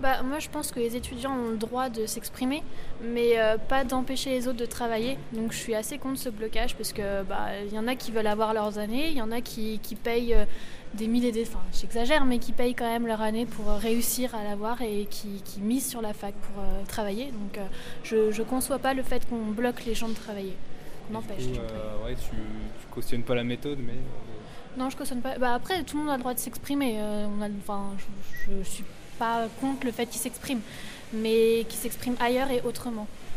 Moi, je pense que les étudiants ont le droit de s'exprimer, mais pas d'empêcher les autres de travailler. Donc, je suis assez contre ce blocage parce que y en a qui veulent avoir leurs années, il y en a qui payent des milliers enfin, j'exagère, mais qui payent quand même leur année pour réussir à l'avoir et qui misent sur la fac pour travailler. Donc, je conçois pas le fait qu'on bloque les gens de travailler. On empêche. Ouais, tu cautionnes pas la méthode, mais Non, je cautionne pas. Après, tout le monde a le droit de s'exprimer. Je suis pas contre le fait qu'ils s'expriment, mais qu'ils s'expriment ailleurs et autrement.